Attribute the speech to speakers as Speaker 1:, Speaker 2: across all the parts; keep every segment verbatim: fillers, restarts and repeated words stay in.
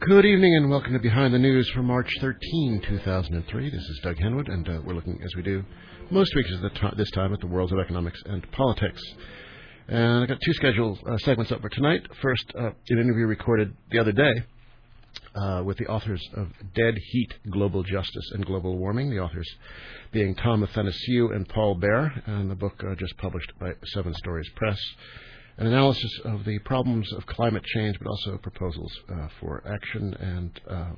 Speaker 1: Good evening and welcome to Behind the News for March thirteenth, two thousand three. This is Doug Henwood, and uh, we're looking, as we do most weeks at the t- this time, at the worlds of economics and politics. And I've got two scheduled uh, segments up for tonight. First, uh, an interview recorded the other day uh, with the authors of Dead Heat, Global Justice and Global Warming, the authors being Tom Athanasiou and Paul Baer, and the book uh, just published by Seven Stories Press. An analysis of the problems of climate change, but also proposals uh, for action and uh,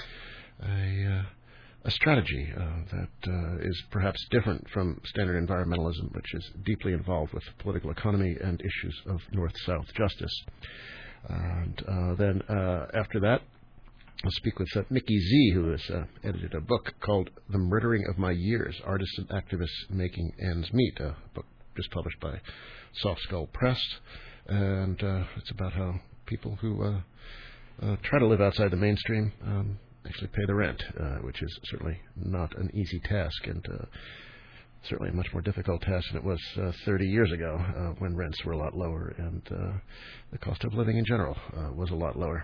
Speaker 1: a, uh, a strategy uh, that uh, is perhaps different from standard environmentalism, which is deeply involved with political economy and issues of North-South justice. And uh, then uh, after that, I'll speak with uh, Mickey Z, who has uh, edited a book called The Murdering of My Years, Artists and Activists Making Ends Meet, a book just published by Soft Skull Press, and uh, it's about how people who uh, uh, try to live outside the mainstream um, actually pay the rent, uh, which is certainly not an easy task, and uh, certainly a much more difficult task than it was uh, thirty years ago, uh, when rents were a lot lower and uh, the cost of living in general uh, was a lot lower.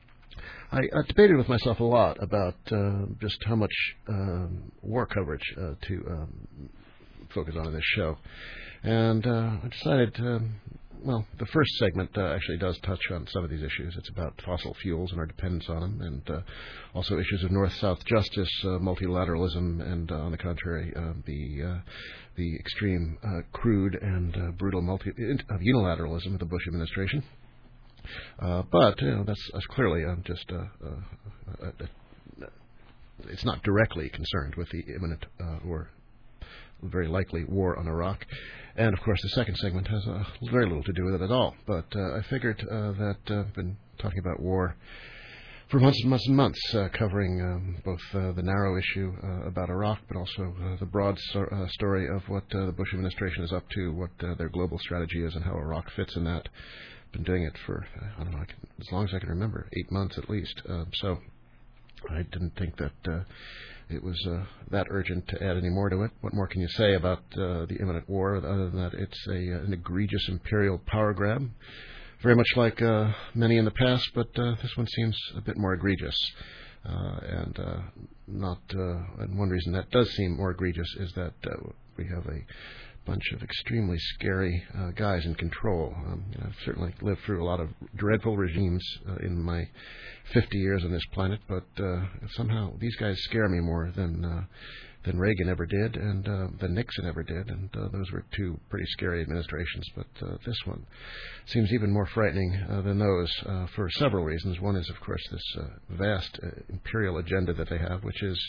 Speaker 1: I uh, debated with myself a lot about uh, just how much um, war coverage uh, to um, focus on in this show. And uh, I decided, um, well, the first segment uh, actually does touch on some of these issues. It's about fossil fuels and our dependence on them, and uh, also issues of North-South justice, uh, multilateralism, and uh, on the contrary, uh, the uh, the extreme, uh, crude and uh, brutal multi of unilateralism of the Bush administration. Uh, but you know, that's, that's clearly uh, just uh, uh, uh, uh, it's not directly concerned with the imminent uh, or very likely war on Iraq. And, of course, the second segment has uh, very little to do with it at all. But uh, I figured uh, that uh, I've been talking about war for months and months and months, uh, covering um, both uh, the narrow issue uh, about Iraq, but also uh, the broad so- uh, story of what uh, the Bush administration is up to, what uh, their global strategy is, and how Iraq fits in that. I've been doing it for, I don't know, I can, as long as I can remember, eight months at least. Uh, so I didn't think that Uh, It was uh, that urgent to add any more to it. What more can you say about uh, the imminent war, other than that it's a, an egregious imperial power grab, very much like uh, many in the past, but uh, this one seems a bit more egregious. Uh, and uh, not. Uh, and one reason that does seem more egregious is that uh, we have a bunch of extremely scary uh, guys in control. Um, you know, I've certainly lived through a lot of dreadful regimes uh, in my fifty years on this planet, but uh, somehow these guys scare me more than uh, than Reagan ever did and uh, than Nixon ever did, and uh, those were two pretty scary administrations. But uh, this one seems even more frightening uh, than those uh, for several reasons. One is, of course, this uh, vast uh, imperial agenda that they have, which is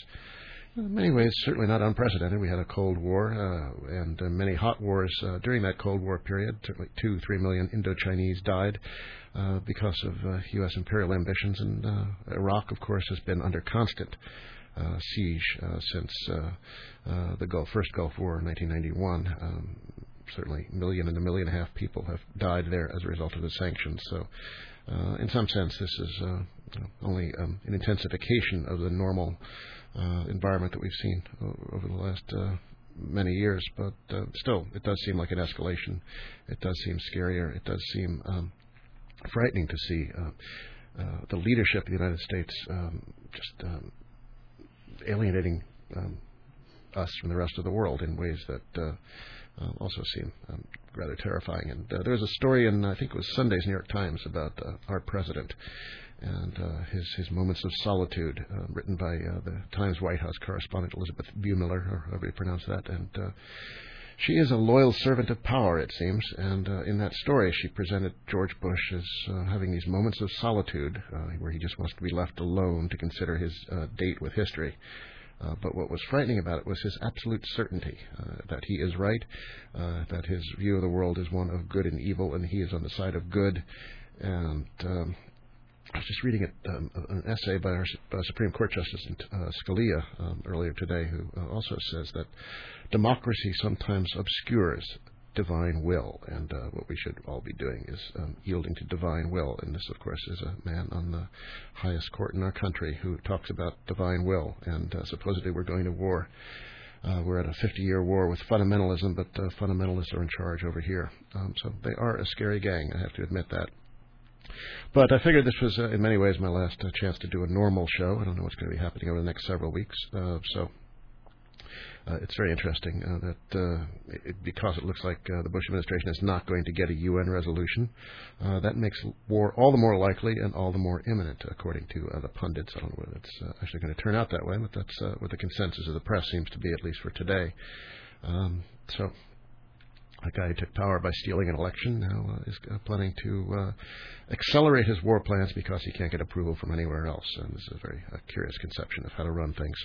Speaker 1: in many ways certainly not unprecedented. We had a Cold War uh, and uh, many hot wars uh, during that Cold War period. Certainly two, three million Indo-Chinese died uh, because of uh, U S imperial ambitions. And uh, Iraq, of course, has been under constant uh, siege uh, since uh, uh, the Gulf, first Gulf War in nineteen ninety-one. Um, certainly a million and a million and a half people have died there as a result of the sanctions. So uh, in some sense, this is uh, only um, an intensification of the normal Uh, environment that we've seen o- over the last uh, many years, but uh, still, it does seem like an escalation. It does seem scarier. It does seem um, frightening to see uh, uh, the leadership of the United States um, just um, alienating um, us from the rest of the world in ways that uh, uh, also seem um, rather terrifying. And uh, there was a story in, I think it was Sunday's New York Times, about uh, our president and uh, his his moments of solitude, uh, written by uh, the Times White House correspondent Elizabeth Buehmiller, or however you pronounce that. And uh, she is a loyal servant of power, it seems. And uh, in that story, she presented George Bush as uh, having these moments of solitude, uh, where he just wants to be left alone to consider his uh, date with history. Uh, but what was frightening about it was his absolute certainty uh, that he is right, uh, that his view of the world is one of good and evil, and he is on the side of good. And um, I was just reading a, um, an essay by our uh, Supreme Court Justice uh, Scalia um, earlier today, who uh, also says that democracy sometimes obscures divine will, and uh, what we should all be doing is um, yielding to divine will. And this, of course, is a man on the highest court in our country who talks about divine will, and uh, supposedly we're going to war. Uh, we're at a fifty-year war with fundamentalism, but uh, fundamentalists are in charge over here. Um, so they are a scary gang, I have to admit that. But I figured this was, uh, in many ways, my last uh, chance to do a normal show. I don't know what's going to be happening over the next several weeks. Uh, so uh, it's very interesting uh, that uh, it, because it looks like uh, the Bush administration is not going to get a U N resolution, uh, that makes war all the more likely and all the more imminent, according to uh, the pundits. I don't know whether it's uh, actually going to turn out that way, but that's uh, what the consensus of the press seems to be, at least for today. Um, so... A guy who took power by stealing an election now uh, is uh, planning to uh, accelerate his war plans because he can't get approval from anywhere else. And this is a very uh, curious conception of how to run things.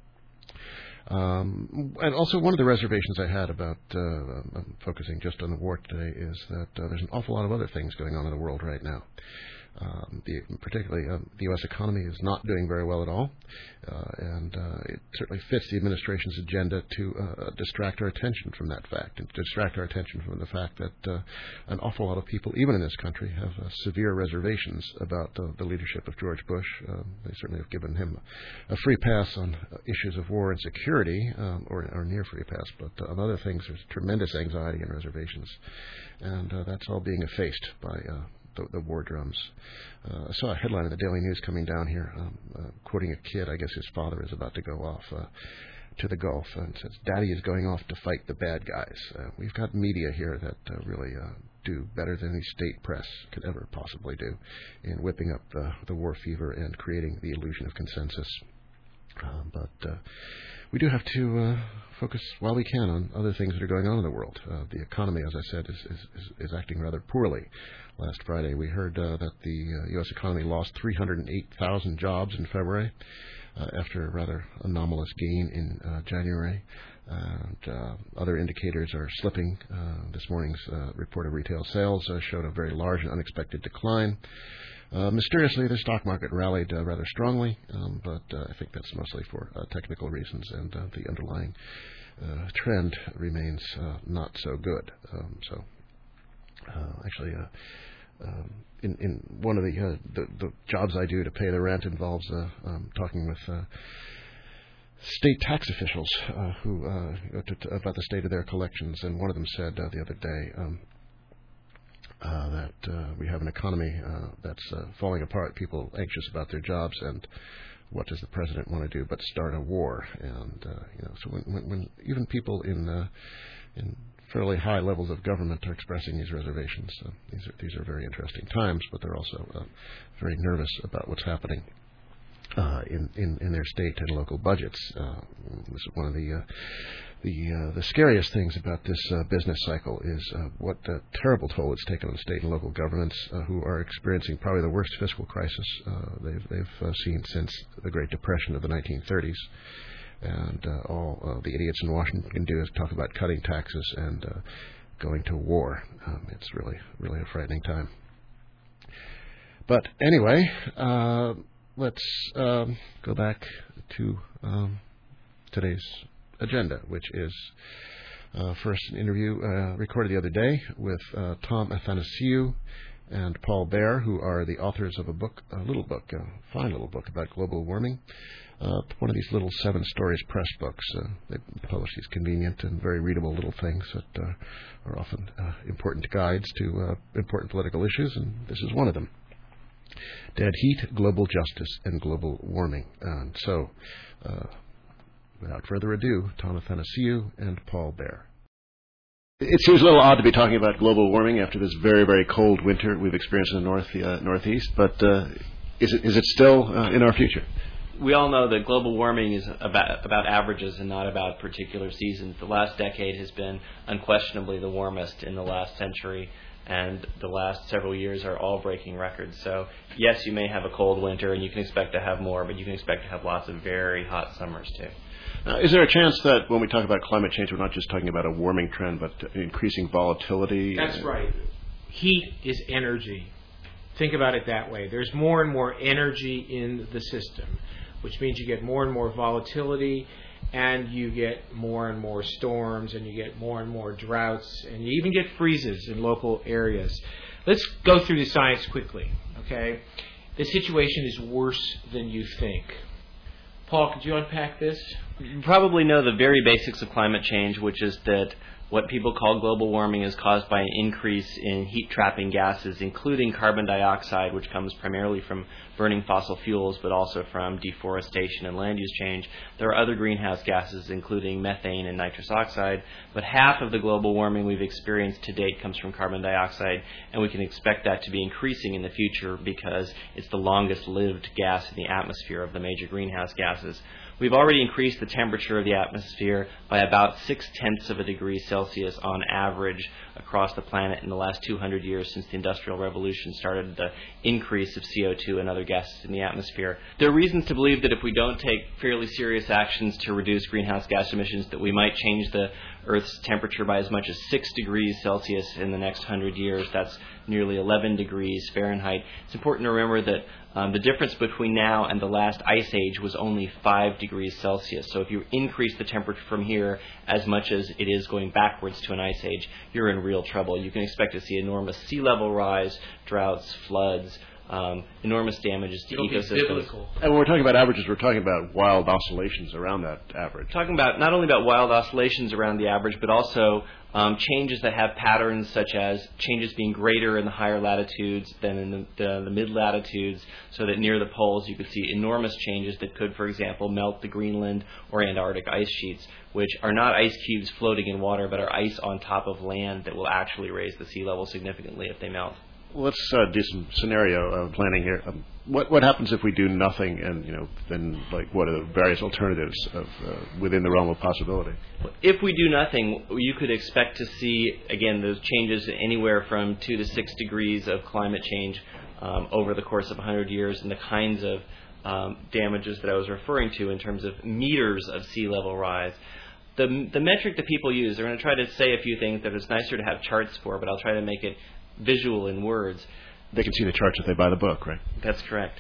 Speaker 1: Um, and also, one of the reservations I had about uh, um, focusing just on the war today is that uh, there's an awful lot of other things going on in the world right now. Um, the, particularly, um, the U S economy is not doing very well at all, uh, and uh, it certainly fits the administration's agenda to uh, distract our attention from that fact, and to distract our attention from the fact that uh, an awful lot of people, even in this country, have uh, severe reservations about uh, the leadership of George Bush. Um, they certainly have given him a free pass on uh, issues of war and security, um, or, or near free pass, but uh, on other things there's tremendous anxiety and reservations, and uh, that's all being effaced by uh, The, the war drums. Uh, I saw a headline in the Daily News coming down here, um, uh, quoting a kid. I guess his father is about to go off uh, to the Gulf, and says, "Daddy is going off to fight the bad guys." Uh, we've got media here that uh, really uh, do better than any state press could ever possibly do in whipping up the, the war fever and creating the illusion of consensus. Um, but uh, we do have to uh, focus while we can on other things that are going on in the world. Uh, the economy, as I said, is, is, is, is acting rather poorly. Last Friday, we heard uh, that the uh, U S economy lost three hundred eight thousand jobs in February uh, after a rather anomalous gain in uh, January. And uh, other indicators are slipping. Uh, this morning's uh, report of retail sales uh, showed a very large and unexpected decline. Uh, mysteriously, the stock market rallied uh, rather strongly, um, but uh, I think that's mostly for uh, technical reasons, and uh, the underlying uh, trend remains uh, not so good. Um, so, uh, actually, uh, um, in, in one of the, uh, the the jobs I do to pay the rent involves uh, um, talking with uh, state tax officials uh, who uh, to, to, about the state of their collections, and one of them said uh, the other day. Um, Uh, that uh, we have an economy uh, that's uh, falling apart, people anxious about their jobs, and what does the president want to do but start a war? And uh, you know, so when, when, when even people in uh, in fairly high levels of government are expressing these reservations, uh, these are these are very interesting times, but they're also uh, very nervous about what's happening uh, in, in in their state and local budgets. Uh, this is one of the uh, The uh, the scariest things about this uh, business cycle is uh, what uh, terrible toll it's taken on state and local governments, uh, who are experiencing probably the worst fiscal crisis uh, they've they've uh, seen since the Great Depression of the nineteen thirties. And uh, all uh, the idiots in Washington can do is talk about cutting taxes and uh, going to war. Um, it's really really a frightening time. But anyway, uh, let's um, go back to um, today's agenda, which is uh, first an interview uh, recorded the other day with uh, Tom Athanasiou and Paul Baer, who are the authors of a book, a little book, a fine little book about global warming. Uh, one of these little seven stories press books. Uh, they publish these convenient and very readable little things that uh, are often uh, important guides to uh, important political issues, and this is one of them. Dead Heat, Global Justice, and Global Warming. And so, uh, without further ado, Tom Athanasiou and Paul Baer. It seems a little odd to be talking about global warming after this very, very cold winter we've experienced in the north, uh, northeast, but uh, is it is it still uh, in our future?
Speaker 2: We all know that global warming is about, about averages and not about particular seasons. The last decade has been unquestionably the warmest in the last century, and the last several years are all breaking records. So, yes, you may have a cold winter, and you can expect to have more, but you can expect to have lots of very hot summers, too.
Speaker 1: Uh, is there a chance that when we talk about climate change, we're not just talking about a warming trend, but increasing volatility?
Speaker 3: That's right. Heat is energy. Think about it that way. There's more and more energy in the system, which means you get more and more volatility, and you get more and more storms, and you get more and more droughts, and you even get freezes in local areas. Let's go through the science quickly, okay? The situation is worse than you think. Paul, could you unpack this?
Speaker 2: You probably know the very basics of climate change, which is that What people call global warming is caused by an increase in heat-trapping gases, including carbon dioxide, which comes primarily from burning fossil fuels, but also from deforestation and land use change. There are other greenhouse gases, including methane and nitrous oxide, but half of the global warming we've experienced to date comes from carbon dioxide, and we can expect that to be increasing in the future because it's the longest-lived gas in the atmosphere of the major greenhouse gases. We've already increased the temperature of the atmosphere by about six-tenths of a degree Celsius on average across the planet in the last two hundred years since the Industrial Revolution started the increase of C O two and other gases in the atmosphere. There are reasons to believe that if we don't take fairly serious actions to reduce greenhouse gas emissions, that we might change the Earth's temperature by as much as six degrees Celsius in the next hundred years. That's nearly eleven degrees Fahrenheit. It's important to remember that um, the difference between now and the last ice age was only five degrees Celsius. So if you increase the temperature from here as much as it is going backwards to an ice age, you're in real trouble. You can expect to see enormous sea level rise, droughts, floods, Um, enormous damages to
Speaker 3: It'll
Speaker 2: ecosystems.
Speaker 1: And when we're talking about averages, we're talking about wild oscillations around that average.
Speaker 2: Talking about not only about wild oscillations around the average, but also um, changes that have patterns such as changes being greater in the higher latitudes than in the, the, the mid-latitudes, so that near the poles you could see enormous changes that could, for example, melt the Greenland or Antarctic ice sheets, which are not ice cubes floating in water, but are ice on top of land that will actually raise the sea level significantly if they melt.
Speaker 1: Let's uh, do some scenario uh, planning here. Um, what what happens if we do nothing, and you know, then like what are the various alternatives of uh, within the realm of possibility?
Speaker 2: If we do nothing, you could expect to see again those changes anywhere from two to six degrees of climate change um, over the course of one hundred years, and the kinds of um, damages that I was referring to in terms of meters of sea level rise. The the metric that people use, they're going to try to say a few things that it's nicer to have charts for, but I'll try to make it visual in words.
Speaker 1: They can see the charts if they buy the book, right?
Speaker 2: That's correct.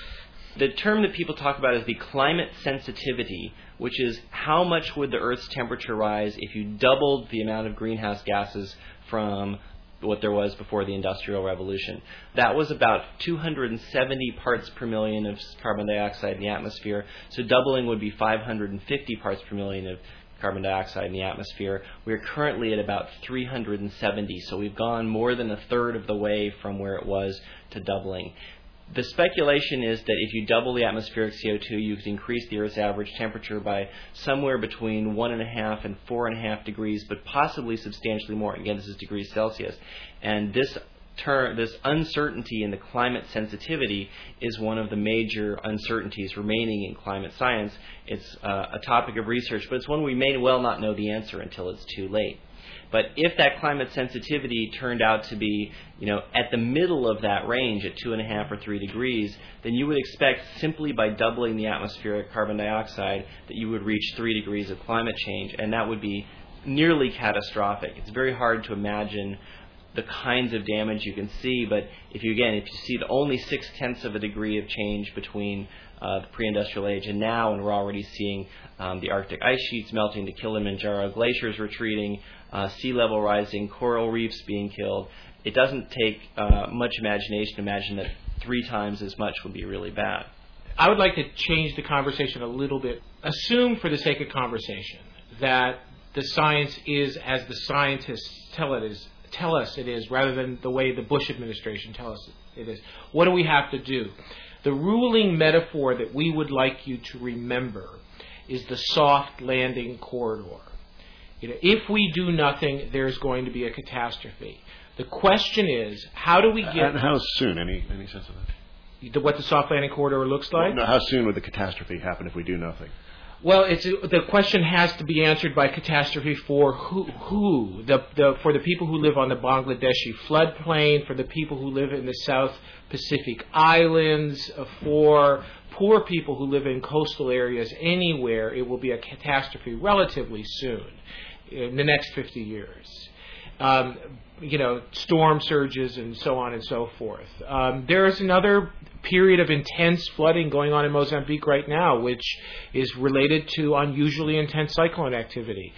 Speaker 2: The term that people talk about is the climate sensitivity, which is how much would the Earth's temperature rise if you doubled the amount of greenhouse gases from what there was before the Industrial Revolution. That was about two hundred seventy parts per million of carbon dioxide in the atmosphere, so doubling would be five hundred fifty parts per million of carbon dioxide in the atmosphere. We're currently at about three hundred seventy, so we've gone more than a third of the way from where it was to doubling. The speculation is that if you double the atmospheric C O two, you could increase the Earth's average temperature by somewhere between one and a half and four and a half degrees, but possibly substantially more. Again, this is degrees Celsius. And this Term, this uncertainty in the climate sensitivity is one of the major uncertainties remaining in climate science. It's uh, a topic of research, but it's one we may well not know the answer until it's too late. But if that climate sensitivity turned out to be, you know, at the middle of that range at two and a half or three degrees, then you would expect simply by doubling the atmospheric carbon dioxide that you would reach three degrees of climate change, and that would be nearly catastrophic. It's very hard to imagine the kinds of damage you can see, but if you again, if you see the only six tenths of a degree of change between uh, the pre-industrial age and now, and we're already seeing um, the Arctic ice sheets melting, the Kilimanjaro glaciers retreating, uh, sea level rising, coral reefs being killed, it doesn't take uh, much imagination to imagine that three times as much would be really bad.
Speaker 3: I would like to change the conversation a little bit. Assume, for the sake of conversation, that the science is as the scientists tell it is. tell us it is, rather than the way the Bush administration tell us it is. What do we have to do? The ruling metaphor that we would like you to remember is the soft landing corridor. You know, if we do nothing, there's going to be a catastrophe. The question is, how do we get...
Speaker 1: And how soon? Any any sense of that?
Speaker 3: The, what the soft landing corridor looks like?
Speaker 1: Well, no, how soon would the catastrophe happen if we do nothing?
Speaker 3: Well, it's the question has to be answered by catastrophe for who? Who? The, the for the people who live on the Bangladeshi floodplain, for the people who live in the South Pacific Islands, for poor people who live in coastal areas anywhere. It will be a catastrophe relatively soon, in the next fifty years. Um, you know, storm surges and so on and so forth. Um, there is another period of intense flooding going on in Mozambique right now, which is related to unusually intense cyclone activity.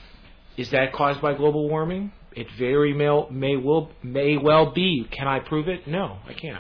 Speaker 3: Is that caused by global warming? It very may, may, will, may well be. Can I prove it? No, I can't.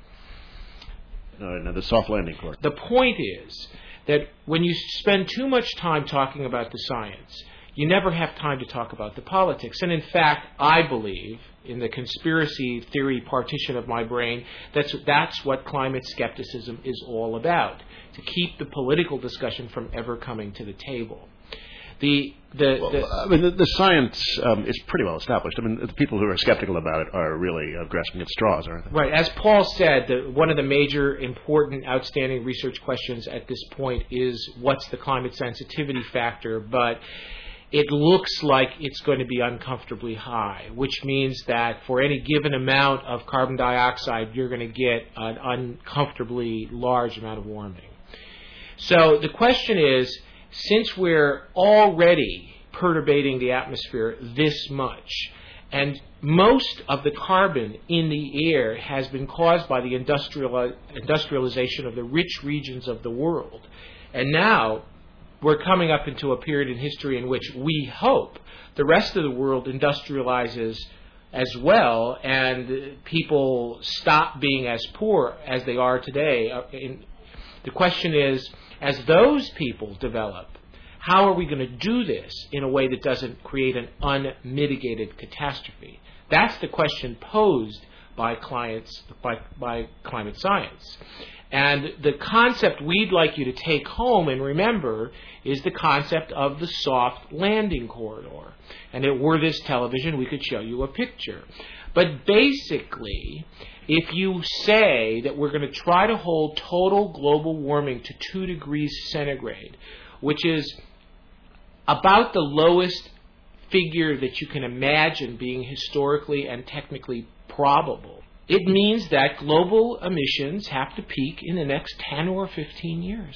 Speaker 1: No, no, the soft landing corridor.
Speaker 3: The point is that when you spend too much time talking about the science, you never have time to talk about the politics. And in fact, I believe, in the conspiracy theory partition of my brain, that's, that's what climate skepticism is all about, to keep the political discussion from ever coming to the table. The, the,
Speaker 1: well,
Speaker 3: the,
Speaker 1: I mean, the, the science um, is pretty well established. I mean, the people who are skeptical about it are really uh, grasping at straws, aren't they?
Speaker 3: Right. As Paul said, the, one of the major, important, outstanding research questions at this point is what's the climate sensitivity factor, but it looks like it's going to be uncomfortably high, which means that for any given amount of carbon dioxide, you're going to get an uncomfortably large amount of warming. So the question is, since we're already perturbating the atmosphere this much, and most of the carbon in the air has been caused by the industrial, industrialization of the rich regions of the world, and now we're coming up into a period in history in which we hope the rest of the world industrializes as well, and people stop being as poor as they are today. The question is, as those people develop, how are we going to do this in a way that doesn't create an unmitigated catastrophe? That's the question posed by clients, by, by climate science. And the concept we'd like you to take home and remember is the concept of the soft landing corridor. And if it were this television, we could show you a picture. But basically, if you say that we're going to try to hold total global warming to two degrees centigrade, which is about the lowest figure that you can imagine being historically and technically probable, it means that global emissions have to peak in the next ten or fifteen years.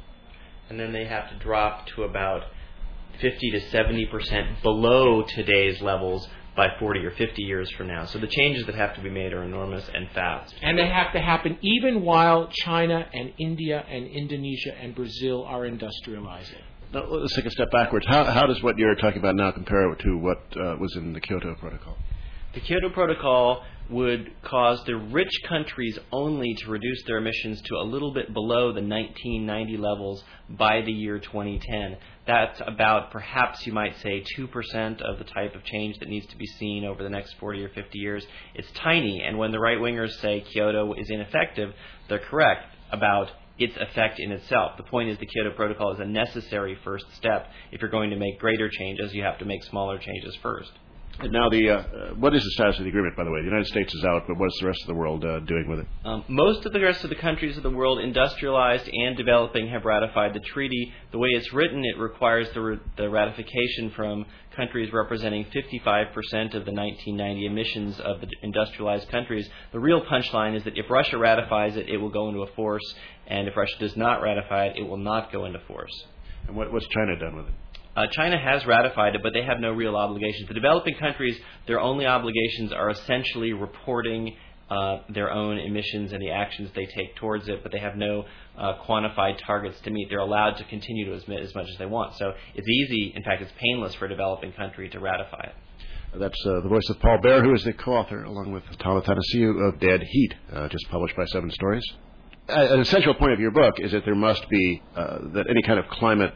Speaker 2: And then they have to drop to about fifty to seventy percent below today's levels by forty or fifty years from now. So the changes that have to be made are enormous and fast.
Speaker 3: And they have to happen even while China and India and Indonesia and Brazil are industrializing.
Speaker 1: Now, let's take a step backwards. How, how does what you're talking about now compare to what uh, was in the Kyoto Protocol?
Speaker 2: The Kyoto Protocol would cause the rich countries only to reduce their emissions to a little bit below the nineteen ninety levels by the year twenty ten. That's about, perhaps you might say, two percent of the type of change that needs to be seen over the next forty or fifty years. It's tiny, and when the right-wingers say Kyoto is ineffective, they're correct about its effect in itself. The point is the Kyoto Protocol is a necessary first step. If you're going to make greater changes, you have to make smaller changes first.
Speaker 1: And now, the uh, what is the status of the agreement, by the way? The United States is out, but what is the rest of the world uh, doing with it?
Speaker 2: Um, most of the rest of the countries of the world, industrialized and developing, have ratified the treaty. The way it's written, it requires the, re- the ratification from countries representing fifty-five percent of the nineteen ninety emissions of the industrialized countries. The real punchline is that if Russia ratifies it, it will go into a force, and if Russia does not ratify it, it will not go into force.
Speaker 1: And what, what's China done with it?
Speaker 2: Uh, China has ratified it, but they have no real obligations. The developing countries, their only obligations are essentially reporting uh, their own emissions and the actions they take towards it, but they have no uh, quantified targets to meet. They're allowed to continue to emit as much as they want. So it's easy, in fact, it's painless for a developing country to ratify it.
Speaker 1: That's uh, the voice of Paul Baer, who is the co-author, along with Tala Tanasiu, of Dead Heat, uh, just published by Seven Stories. An essential point of your book is that there must be, uh, that any kind of climate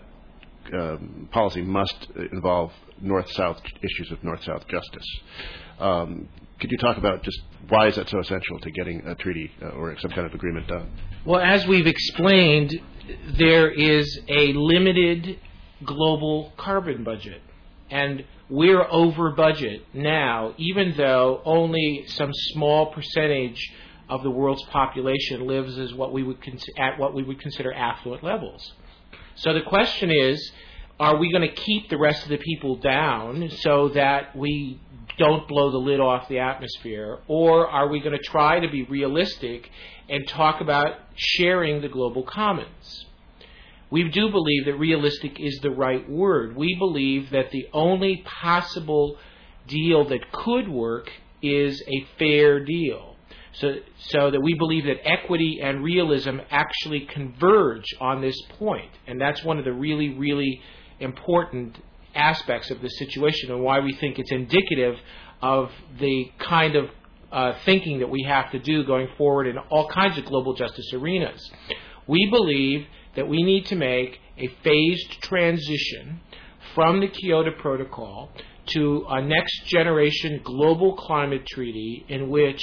Speaker 1: Um, policy must involve north-south issues of north-south justice. Um, could you talk about just why is that so essential to getting a treaty uh, or some kind of agreement done?
Speaker 3: Well, as we've explained, there is a limited global carbon budget, and we're over budget now, even though only some small percentage of the world's population lives as what we would cons- at what we would consider affluent levels. So the question is, are we going to keep the rest of the people down so that we don't blow the lid off the atmosphere, or are we going to try to be realistic and talk about sharing the global commons? We do believe that realistic is the right word. We believe that the only possible deal that could work is a fair deal. So, so that we believe that equity and realism actually converge on this point. And that's one of the really, really important aspects of the situation and why we think it's indicative of the kind of uh, thinking that we have to do going forward in all kinds of global justice arenas. We believe that we need to make a phased transition from the Kyoto Protocol to a next generation global climate treaty in which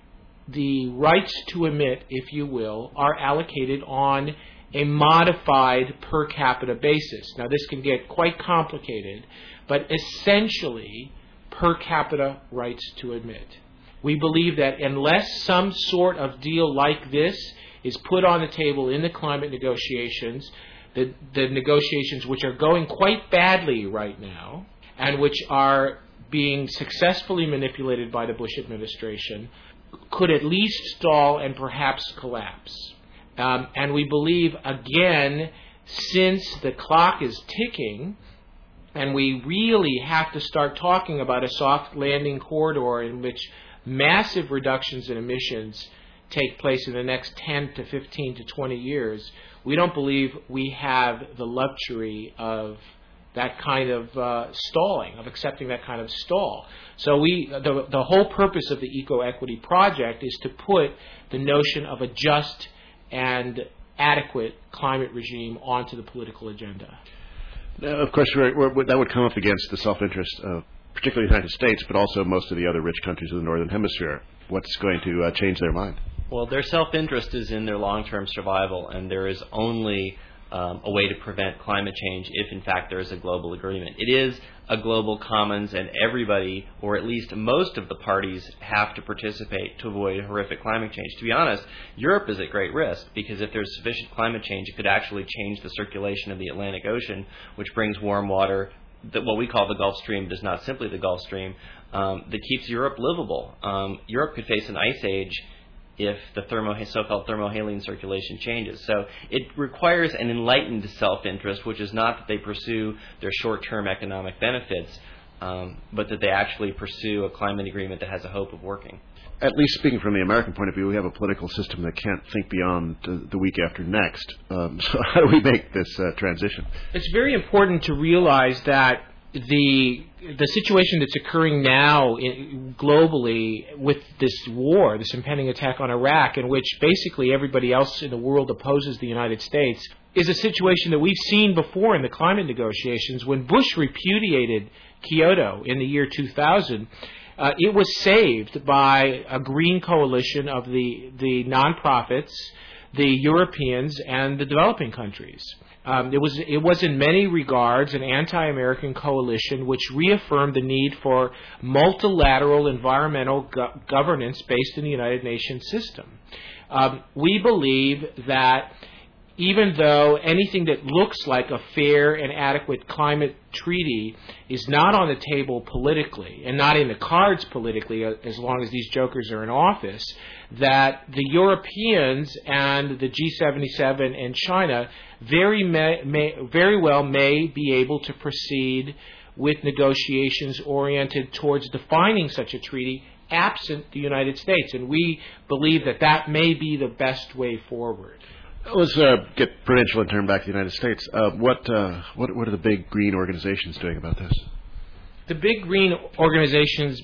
Speaker 3: the rights to emit, if you will, are allocated on a modified per capita basis. Now, this can get quite complicated, but essentially per capita rights to emit. We believe that unless some sort of deal like this is put on the table in the climate negotiations, the, the negotiations which are going quite badly right now and which are being successfully manipulated by the Bush administration, could at least stall and perhaps collapse. Um, and we believe, again, since the clock is ticking, and we really have to start talking about a soft landing corridor in which massive reductions in emissions take place in the next ten to fifteen to twenty years, we don't believe we have the luxury of that kind of uh, stalling, of accepting that kind of stall. So we, the, the whole purpose of the Eco-Equity Project is to put the notion of a just and adequate climate regime onto the political agenda.
Speaker 1: Now, of course, we're, we're, that would come up against the self-interest of particularly the United States, but also most of the other rich countries of the Northern Hemisphere. What's going to uh, change their mind?
Speaker 2: Well, their self-interest is in their long-term survival, and there is only um, a way to prevent climate change if, in fact, there is a global agreement. It is a global commons, and everybody, or at least most of the parties, have to participate to avoid horrific climate change. To be honest, Europe is at great risk, because if there's sufficient climate change, it could actually change the circulation of the Atlantic Ocean, which brings warm water, that what we call the Gulf Stream, but is not simply the Gulf Stream, um, that keeps Europe livable. Um, Europe could face an ice age if the thermo, so-called thermohaline circulation changes. So it requires an enlightened self-interest, which is not that they pursue their short-term economic benefits, um, but that they actually pursue a climate agreement that has a hope of working.
Speaker 1: At least speaking from the American point of view, we have a political system that can't think beyond the, the week after next. Um, so how do we make this uh, transition?
Speaker 3: It's very important to realize that the the situation that's occurring now in, globally with this war, this impending attack on Iraq, in which basically everybody else in the world opposes the United States, is a situation that we've seen before in the climate negotiations. When Bush repudiated Kyoto in the year two thousand, uh, it was saved by a green coalition of the, the nonprofits, the Europeans, and the developing countries. Um, it was it was in many regards an anti-American coalition which reaffirmed the need for multilateral environmental go- governance based in the United Nations system. Um, we believe that even though anything that looks like a fair and adequate climate treaty is not on the table politically and not in the cards politically as long as these jokers are in office, that the Europeans and the G seventy-seven and China very may, may, very well may be able to proceed with negotiations oriented towards defining such a treaty absent the United States. And we believe that that may be the best way forward.
Speaker 1: Let's uh, get Prudential and turn back to the United States. Uh, what, uh, what what are the big green organizations doing about this?
Speaker 3: The big green organizations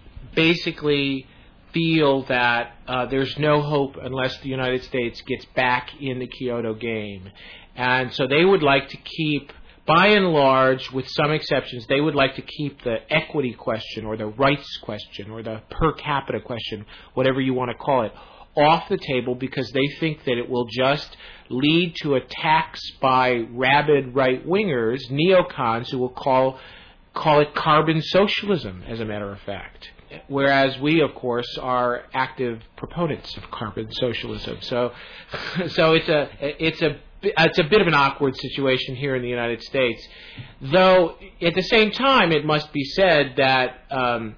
Speaker 3: basically feel that uh, there's no hope unless the United States gets back in the Kyoto game. And so they would like to keep, by and large, with some exceptions, they would like to keep the equity question or the rights question or the per capita question, whatever you want to call it, off the table because they think that it will just lead to attacks by rabid right-wingers, neocons, who will call call it carbon socialism, as a matter of fact. Whereas we, of course, are active proponents of carbon socialism. So, so it's a it's a it's a bit of an awkward situation here in the United States. Though at the same time, it must be said that um,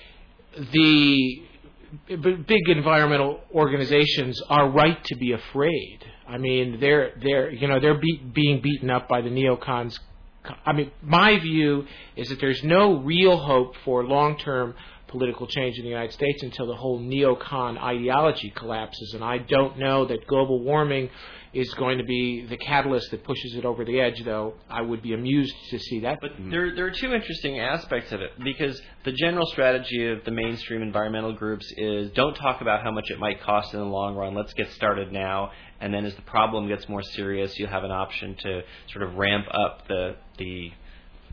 Speaker 3: the big environmental organizations are right to be afraid. I mean, they're they're you know they're be, being beaten up by the neocons. I mean, my view is that there's no real hope for long-term political change in the United States until the whole neocon ideology collapses. And I don't know that global warming is going to be the catalyst that pushes it over the edge, though I would be amused to see that.
Speaker 2: But there, there are two interesting aspects of it, because the general strategy of the mainstream environmental groups is don't talk about how much it might cost in the long run. Let's get started now, and then as the problem gets more serious, you have an option to sort of ramp up the the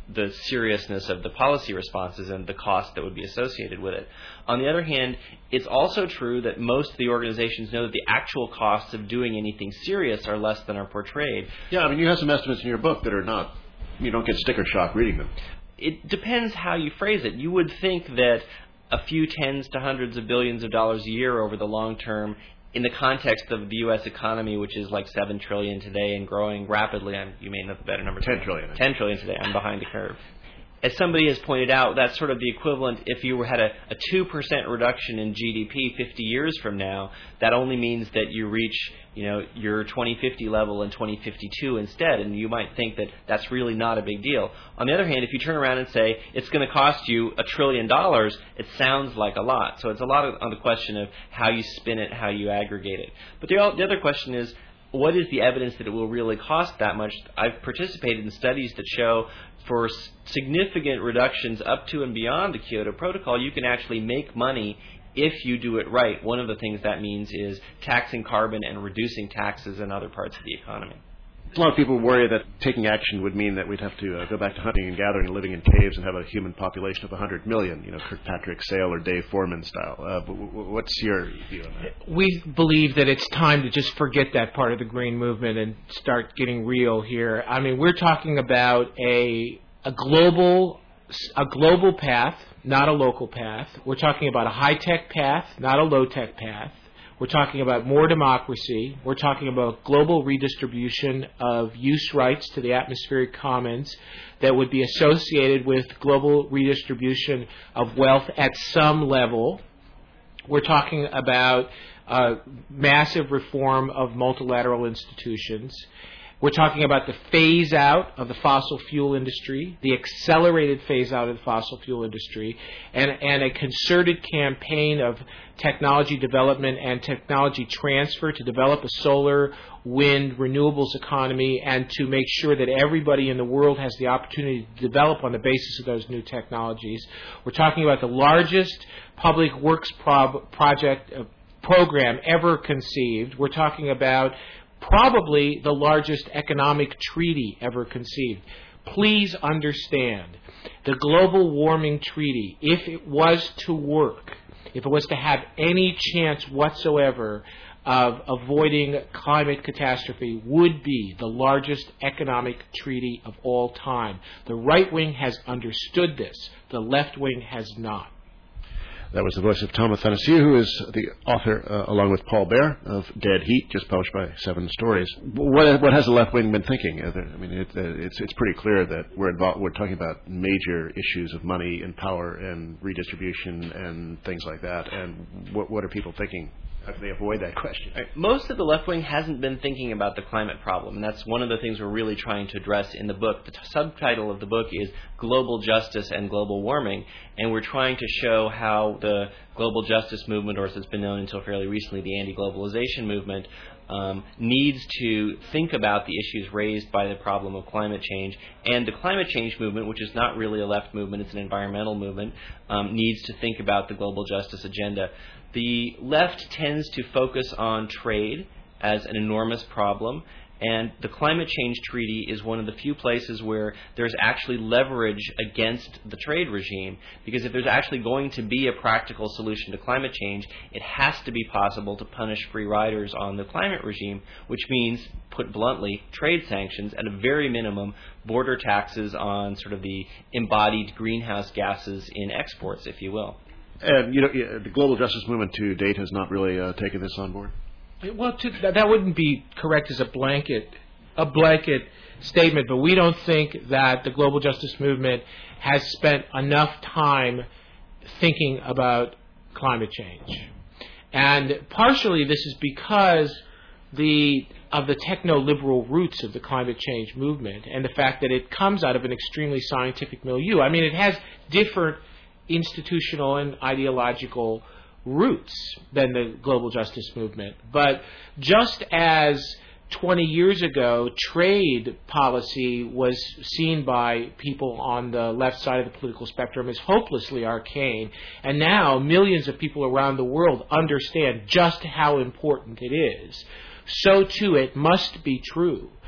Speaker 2: the seriousness of the policy responses and the cost that would be associated with it. On the other hand, it's also true that most of the organizations know that the actual costs of doing anything serious are less than are portrayed.
Speaker 1: Yeah, I mean, you have some estimates in your book that are not, you don't get sticker shock reading them.
Speaker 2: It depends how you phrase it. You would think that a few tens to hundreds of billions of dollars a year over the long term, in the context of the U S economy, which is like seven trillion dollars today and growing rapidly, I'm, you may know the better number.
Speaker 1: ten trillion dollars.
Speaker 2: ten trillion dollars today. I'm behind the curve. As somebody has pointed out, that's sort of the equivalent if you had a, a two percent reduction in G D P fifty years from now, that only means that you reach, you know, your twenty fifty level in twenty fifty-two instead, and you might think that that's really not a big deal. On the other hand, if you turn around and say it's going to cost you a trillion dollars, it sounds like a lot. So it's a lot of, on the question of how you spin it, how you aggregate it. But the, the other question is, what is the evidence that it will really cost that much? I've participated in studies that show for significant reductions up to and beyond the Kyoto Protocol, you can actually make money if you do it right. One of the things that means is taxing carbon and reducing taxes in other parts of the economy.
Speaker 1: A lot of people worry that taking action would mean that we'd have to uh, go back to hunting and gathering and living in caves and have a human population of one hundred million, you know, Kirkpatrick Sale or Dave Foreman style. Uh, but w- w- what's your view on that?
Speaker 3: We believe that it's time to just forget that part of the green movement and start getting real here. I mean, we're talking about a a global a global path, not a local path. We're talking about a high-tech path, not a low-tech path. We're talking about more democracy. We're talking about global redistribution of use rights to the atmospheric commons that would be associated with global redistribution of wealth at some level. We're talking about uh, massive reform of multilateral institutions. We're talking about the phase out of the fossil fuel industry, the accelerated phase out of the fossil fuel industry, and, and a concerted campaign of technology development and technology transfer to develop a solar, wind, renewables economy and to make sure that everybody in the world has the opportunity to develop on the basis of those new technologies. We're talking about the largest public works prob- project uh, program ever conceived. We're talking about probably the largest economic treaty ever conceived. Please understand, the Global Warming Treaty, if it was to work, if it was to have any chance whatsoever of avoiding climate catastrophe, would be the largest economic treaty of all time. The right wing has understood this. The left wing has not.
Speaker 1: That was the voice of Tom Athanasiou, who is the author, uh, along with Paul Baer, of Dead Heat, just published by Seven Stories. What, what has the left wing been thinking? I mean, it, it's it's pretty clear that we're involved. We're talking about major issues of money and power and redistribution and things like that. And what, what are people thinking? How can they avoid that question?
Speaker 2: Most of the left wing hasn't been thinking about the climate problem, and that's one of the things we're really trying to address in the book. The t- subtitle of the book is Global Justice and Global Warming, and we're trying to show how the global justice movement, or as it's been known until fairly recently, the anti-globalization movement, um, needs to think about the issues raised by the problem of climate change. And the climate change movement, which is not really a left movement, it's an environmental movement, um, needs to think about the global justice agenda. The left tends to focus on trade as an enormous problem, and the climate change treaty is one of the few places where there's actually leverage against the trade regime, because if there's actually going to be a practical solution to climate change, it has to be possible to punish free riders on the climate regime, which means, put bluntly, trade sanctions, at a very minimum, border taxes on sort of the embodied greenhouse gases in exports, if you will.
Speaker 1: And, you know, the global justice movement to date has not really uh, taken this on board?
Speaker 3: Well, to, that wouldn't be correct as a blanket, a blanket statement, but we don't think that the global justice movement has spent enough time thinking about climate change. And partially this is because the of the techno-liberal roots of the climate change movement and the fact that it comes out of an extremely scientific milieu. I mean, it has different institutional and ideological roots than the global justice movement. But just as twenty years ago, trade policy was seen by people on the left side of the political spectrum as hopelessly arcane, and now millions of people around the world understand just how important it is, so too it must be true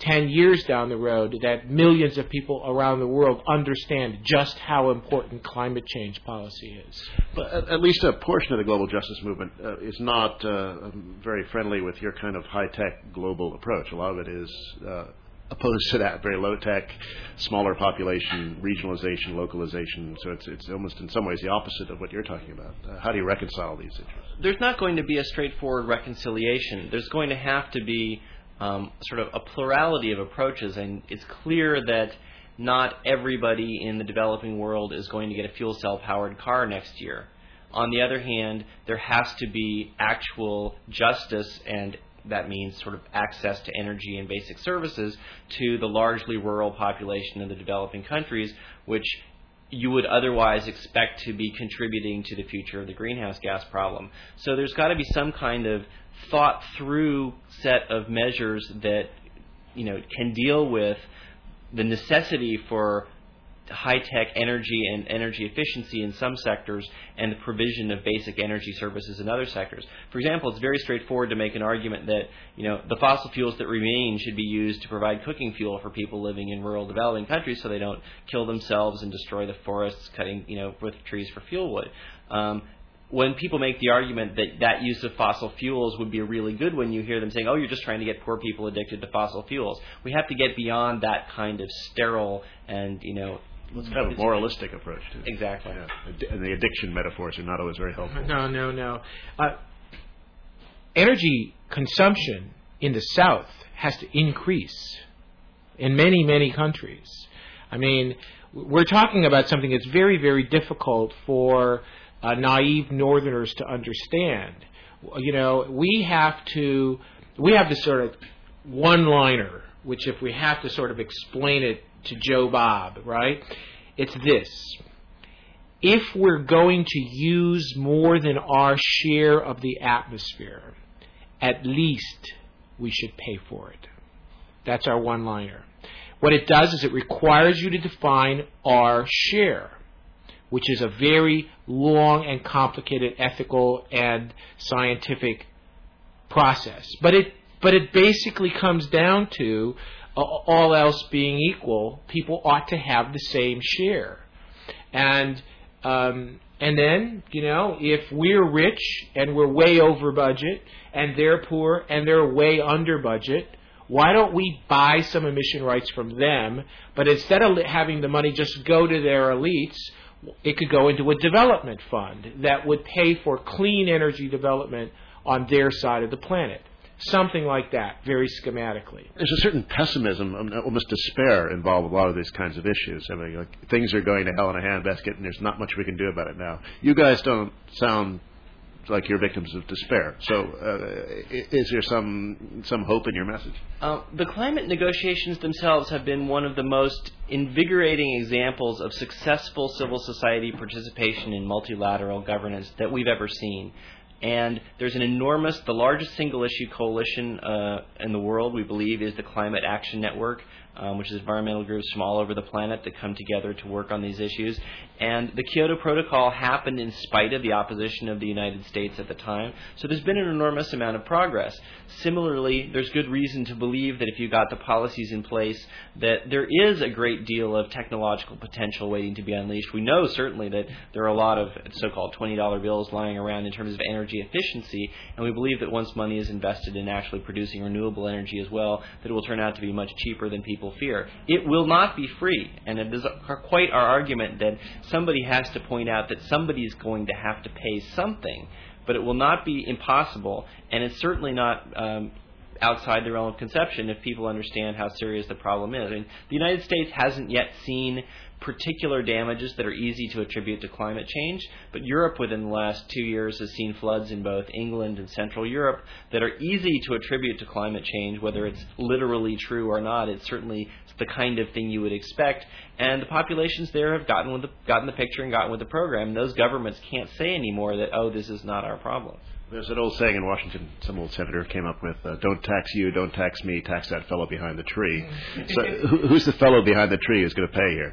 Speaker 3: ten years down the road that millions of people around the world understand just how important climate change policy is.
Speaker 1: But at, at least a portion of the global justice movement uh, is not uh, very friendly with your kind of high-tech global approach. A lot of it is uh, opposed to that, very low-tech, smaller population, regionalization, localization. So it's it's almost in some ways the opposite of what you're talking about. Uh, how do you reconcile these interests?
Speaker 2: There's not going to be a straightforward reconciliation. There's going to have to be um, sort of a plurality of approaches, and it's clear that not everybody in the developing world is going to get a fuel cell-powered car next year. On the other hand, there has to be actual justice, and that means sort of access to energy and basic services to the largely rural population of the developing countries, which you would otherwise expect to be contributing to the future of the greenhouse gas problem. So there's got to be some kind of thought-through set of measures that, you know, can deal with the necessity for high-tech energy and energy efficiency in some sectors and the provision of basic energy services in other sectors. For example, it's very straightforward to make an argument that, you know, the fossil fuels that remain should be used to provide cooking fuel for people living in rural developing countries so they don't kill themselves and destroy the forests, cutting, you know, with trees for fuel wood. Um, when people make the argument that that use of fossil fuels would be a really good one, you hear them saying, oh, you're just trying to get poor people addicted to fossil fuels. We have to get beyond that kind of sterile and, you know,
Speaker 1: it's kind of a moralistic approach to it.
Speaker 2: Exactly.
Speaker 1: Yeah. And the addiction metaphors are not always very helpful.
Speaker 3: No, no, no. Uh, energy consumption in the South has to increase in many, many countries. I mean, we're talking about something that's very, very difficult for uh, naive Northerners to understand. You know, we have to, we have this sort of one-liner, which if we have to sort of explain it to Joe Bob, right? It's this. If we're going to use more than our share of the atmosphere, at least we should pay for it. That's our one-liner. What it does is it requires you to define our share, which is a very long and complicated ethical and scientific process. But it but it basically comes down to all else being equal, people ought to have the same share. And um, and then, you know, if we're rich and we're way over budget and they're poor and they're way under budget, why don't we buy some emission rights from them? But instead of having the money just go to their elites, it could go into a development fund that would pay for clean energy development on their side of the planet. Something like that, very schematically.
Speaker 1: There's a certain pessimism, almost despair, involved with a lot of these kinds of issues. I mean, like, things are going to hell in a handbasket, and there's not much we can do about it now. You guys don't sound like you're victims of despair. So, uh, is there some some hope in your message?
Speaker 2: Uh, the climate negotiations themselves have been one of the most invigorating examples of successful civil society participation in multilateral governance that we've ever seen. And there's an enormous, the largest single-issue coalition uh, in the world, we believe, is the Climate Action Network, um, which is environmental groups from all over the planet that come together to work on these issues. And the Kyoto Protocol happened in spite of the opposition of the United States at the time. So there's been an enormous amount of progress. Similarly, there's good reason to believe that if you got the policies in place, that there is a great deal of technological potential waiting to be unleashed. We know certainly that there are a lot of so-called twenty dollar bills lying around in terms of energy efficiency, and we believe that once money is invested in actually producing renewable energy as well, that it will turn out to be much cheaper than people fear. It will not be free, and it is quite our argument that somebody has to point out that somebody is going to have to pay something, but it will not be impossible, and it's certainly not um, outside the realm of conception if people understand how serious the problem is. I mean, the United States hasn't yet seen particular damages that are easy to attribute to climate change, but Europe within the last two years has seen floods in both England and Central Europe that are easy to attribute to climate change, whether it's literally true or not. It's certainly the kind of thing you would expect, and the populations there have gotten with the, gotten the picture and gotten with the program. Those governments can't say anymore that, oh, this is not our problem.
Speaker 1: There's an old saying in Washington, some old senator came up with, uh, don't tax you, don't tax me, tax that fellow behind the tree. So who's the fellow behind the tree who's going to pay here?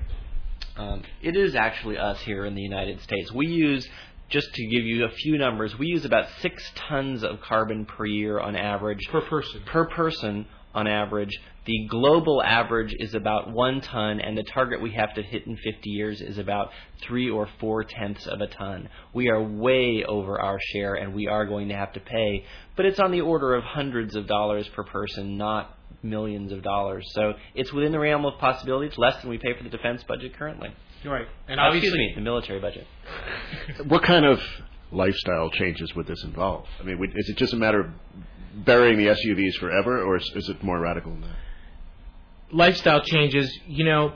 Speaker 2: Um, it is actually us here in the United States. We use, just to give you a few numbers, we use about six tons of carbon per year on average.
Speaker 3: Per person.
Speaker 2: Per person on average. The global average is about one ton, and the target we have to hit in fifty years is about three or four tenths of a ton. We are way over our share, and we are going to have to pay, but it's on the order of hundreds of dollars per person, not millions of dollars. So it's within the realm of possibility. It's less than we pay for the defense budget currently.
Speaker 3: Right. And
Speaker 2: uh,
Speaker 3: obviously,
Speaker 2: excuse me, the military budget.
Speaker 1: What kind of lifestyle changes would this involve? I mean, is it just a matter of burying the S U Vs forever, or is, is it more radical than that?
Speaker 3: Lifestyle changes, you know,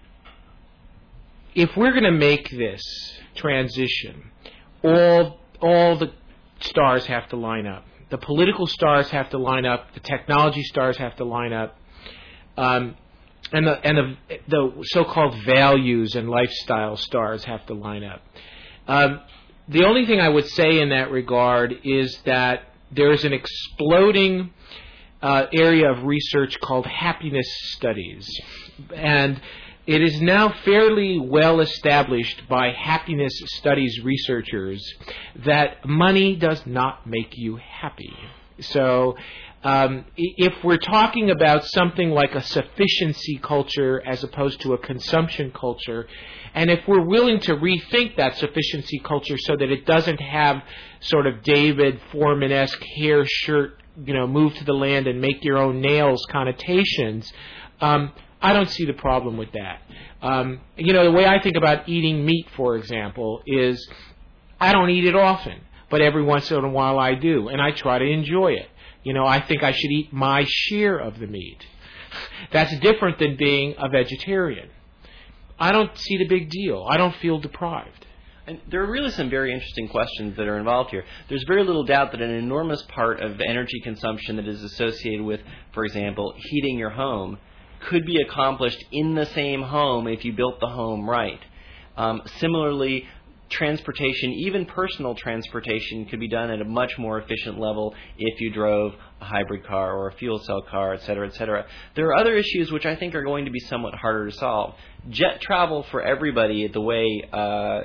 Speaker 3: if we're going to make this transition, all all the stars have to line up. The political stars have to line up. The technology stars have to line up. Um, and the and the, the so-called values and lifestyle stars have to line up. Um, the only thing I would say in that regard is that there's an exploding uh, area of research called happiness studies. And it is now fairly well established by happiness studies researchers that money does not make you happy. So um, if we're talking about something like a sufficiency culture as opposed to a consumption culture, and if we're willing to rethink that sufficiency culture so that it doesn't have sort of David Foreman-esque hair shirt, you know, move to the land and make your own nails connotations, um, I don't see the problem with that. Um, you know, the way I think about eating meat, for example, is I don't eat it often, but every once in a while I do, and I try to enjoy it. You know, I think I should eat my share of the meat. That's different than being a vegetarian. I don't see the big deal. I don't feel deprived.
Speaker 2: And there are really some very interesting questions that are involved here. There's very little doubt that an enormous part of energy consumption that is associated with, for example, heating your home could be accomplished in the same home if you built the home right. Um, similarly, transportation, even personal transportation, could be done at a much more efficient level if you drove a hybrid car or a fuel cell car, et cetera, et cetera. There are other issues which I think are going to be somewhat harder to solve. Jet travel for everybody, the way uh,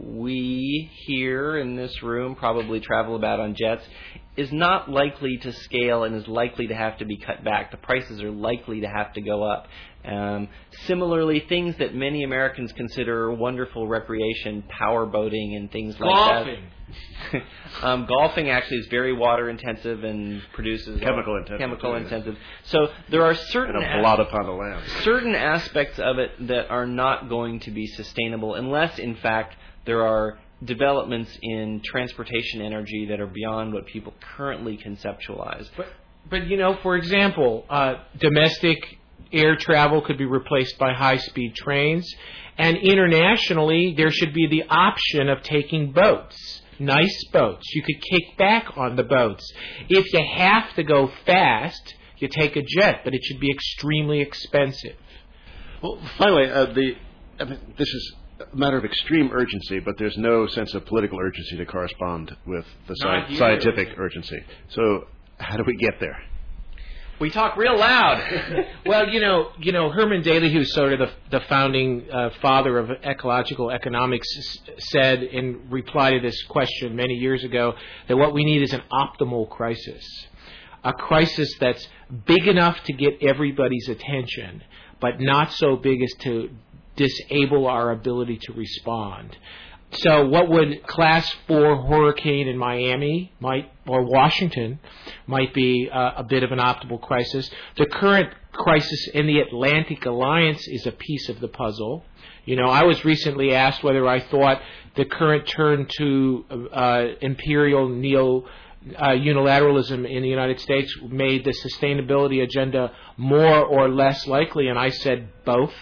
Speaker 2: we here in this room probably travel about on jets, is not likely to scale and is likely to have to be cut back. The prices are likely to have to go up. Um, similarly, things that many Americans consider wonderful recreation, power boating and things like
Speaker 3: golfing.
Speaker 2: that. um, golfing actually is very water intensive and produces
Speaker 1: chemical intensive.
Speaker 2: Chemical intensive. So there are certain
Speaker 1: and a blot upon the land.
Speaker 2: certain aspects of it that are not going to be sustainable unless, in fact, there are developments in transportation energy that are beyond what people currently conceptualize.
Speaker 3: But, but you know, for example, uh, domestic air travel could be replaced by high-speed trains, and internationally there should be the option of taking boats, nice boats. You could kick back on the boats. If you have to go fast, you take a jet, but it should be extremely expensive.
Speaker 1: Well, finally, uh, the I mean, this is a matter of extreme urgency, but there's no sense of political urgency to correspond with the sci- scientific urgency. So how do we get there?
Speaker 2: We talk real loud.
Speaker 3: Well, you know, you know, Herman Daly, who's sort of the, the founding uh, father of ecological economics, s- said in reply to this question many years ago that what we need is an optimal crisis, a crisis that's big enough to get everybody's attention, but not so big as to disable our ability to respond. So what would class four hurricane in Miami might, or Washington might be uh, a bit of an optimal crisis. The current crisis in the Atlantic Alliance is a piece of the puzzle. You know, I was recently asked whether I thought the current turn to uh, imperial neo uh, unilateralism in the United States made the sustainability agenda more or less likely, and I said both.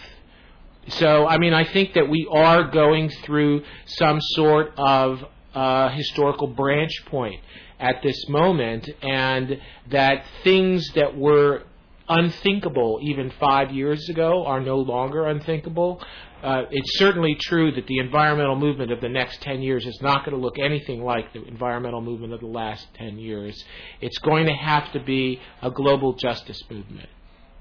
Speaker 3: So, I mean, I think that we are going through some sort of uh, historical branch point at this moment, and that things that were unthinkable even five years ago are no longer unthinkable. Uh, it's certainly true that the environmental movement of the next ten years is not going to look anything like the environmental movement of the last ten years. It's going to have to be a global justice movement.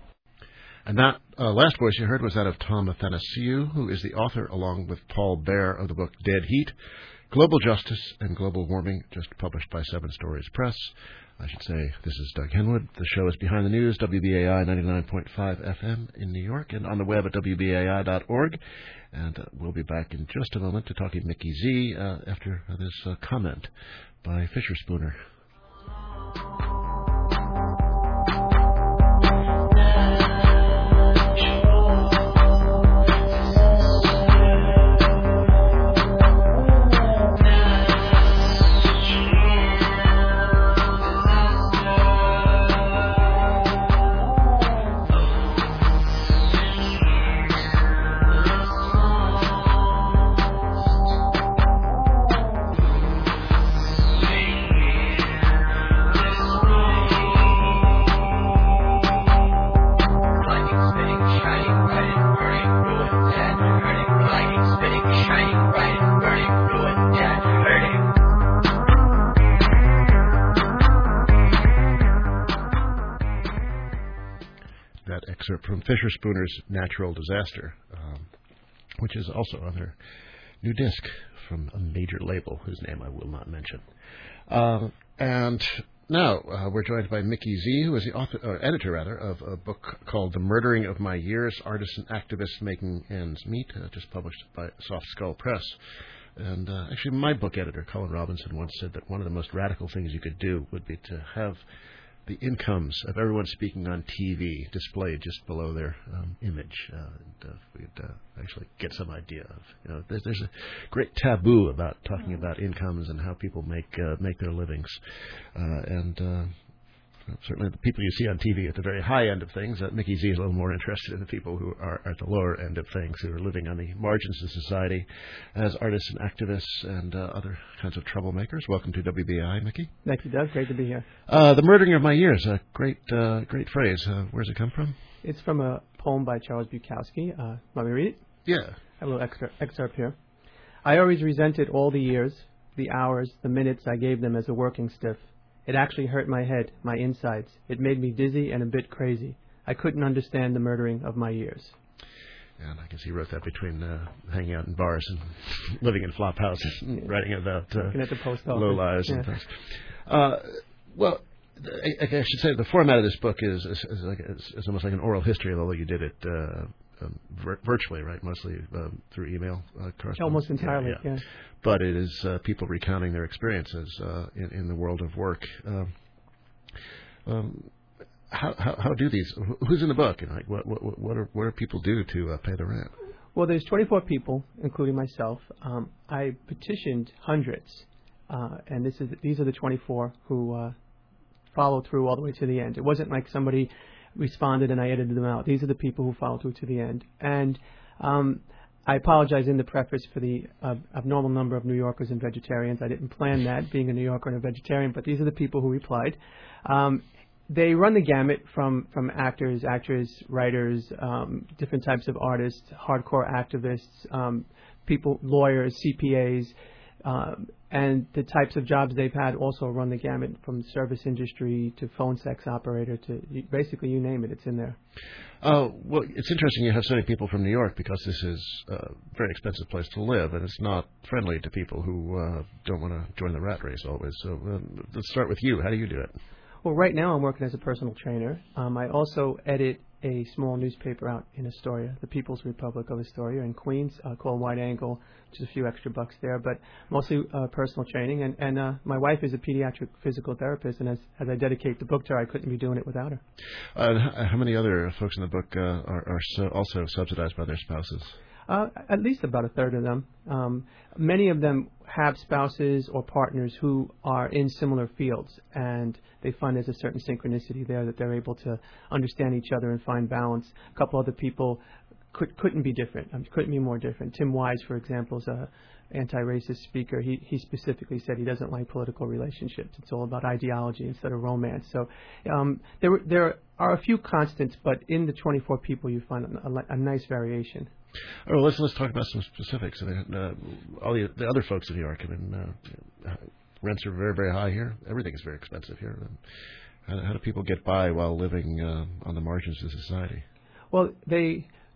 Speaker 1: And that uh, last voice you heard was that of Tom Athanasiou, who is the author, along with Paul Baer, of the book Dead Heat. Global Justice and Global Warming, just published by Seven Stories Press. I should say, this is Doug Henwood. The show is Behind the News, W B A I ninety-nine point five F M in New York, and on the web at W B A I dot org. And uh, we'll be back in just a moment to talk to Mickey Z uh, after this uh, comment by Fisher Spooner. From Fisher Spooner's Natural Disaster, um, which is also on their new disc from a major label whose name I will not mention. Uh, and now uh, we're joined by Mickey Z, who is the author, or editor rather, of a book called The Murdering of My Years, Artists and Activists Making Ends Meet, uh, just published by Soft Skull Press. And uh, actually my book editor, Colin Robinson, once said that one of the most radical things you could do would be to have the incomes of everyone speaking on T V displayed just below their um, image. Uh, and, uh, we'd uh, actually get some idea of, you know, there's, there's a great taboo about talking about incomes and how people make uh, make their livings. Uh, and uh, certainly the people you see on T V at the very high end of things, uh, Mickey Z is a little more interested in the people who are at the lower end of things, who are living on the margins of society as artists and activists and uh, other kinds of troublemakers. Welcome to W B I, Mickey.
Speaker 4: Thank you, Doug. Great to be here.
Speaker 1: Uh, the Murdering of My Years, a great, uh, great phrase. Uh, where's it come from?
Speaker 4: It's from a poem by Charles Bukowski. Uh, want me to read it?
Speaker 1: Yeah.
Speaker 4: I have a little extra, excerpt here. I always resented all the years, the hours, the minutes I gave them as a working stiff. It actually hurt my head, my insides. It made me dizzy and a bit crazy. I couldn't understand the murdering of my years.
Speaker 1: And I guess he wrote that between uh, hanging out in bars and living in flop houses and writing about uh,
Speaker 4: at the post
Speaker 1: low lives
Speaker 4: yeah.
Speaker 1: and things. Uh, well, I, I should say the format of this book is, is, is, like, is, is almost like an oral history, although you did it uh, um, vir- virtually, right? Mostly um, through email uh, correspondence.
Speaker 4: Almost entirely, yeah. yeah.
Speaker 1: But it is uh, people recounting their experiences uh, in, in the world of work. Um, um, how, how how do these? Who's in the book? And like, what what what are what do people do to uh, pay the rent?
Speaker 4: Well, there's twenty-four people, including myself. Um, I petitioned hundreds, uh, and this is these are the twenty-four who uh, followed through all the way to the end. It wasn't like somebody responded and I edited them out. These are the people who followed through to the end. And um, I apologize in the preface for the uh, abnormal number of New Yorkers and vegetarians. I didn't plan that, being a New Yorker and a vegetarian, but these are the people who replied. Um, they run the gamut from, from actors, actors, writers, um, different types of artists, hardcore activists, um, people, lawyers, C P As, um, and the types of jobs they've had also run the gamut from service industry to phone sex operator to basically you name it, it's in there.
Speaker 1: Uh, well, it's interesting you have so many people from New York because this is a very expensive place to live, and it's not friendly to people who uh, don't want to join the rat race always. So um, let's start with you. How do you do it?
Speaker 4: Well, right now I'm working as a personal trainer. Um, I also edit a small newspaper out in Astoria, the People's Republic of Astoria in Queens, uh, called Wide Angle, which is a few extra bucks there, but mostly uh, personal training. And, and uh, my wife is a pediatric physical therapist, and as, as I dedicate the book to her, I couldn't be doing it without her.
Speaker 1: Uh, how many other folks in the book uh, are, are so also subsidized by their spouses?
Speaker 4: Uh, at least about a third of them. Um, many of them have spouses or partners who are in similar fields, and they find there's a certain synchronicity there that they're able to understand each other and find balance. A couple other people could, couldn't be different, um, couldn't be more different. Tim Wise, for example, is a anti-racist speaker. He, he specifically said he doesn't like political relationships. It's all about ideology instead of romance. So um, there, there are a few constants, but in the twenty-four people you find a, a, a nice variation.
Speaker 1: All right, let's let's talk about some specifics. I mean, uh, all the, the other folks in New York. I mean, uh, rents are very very high here. Everything is very expensive here. How, how do people get by while living uh, on the margins of society?
Speaker 4: Well, they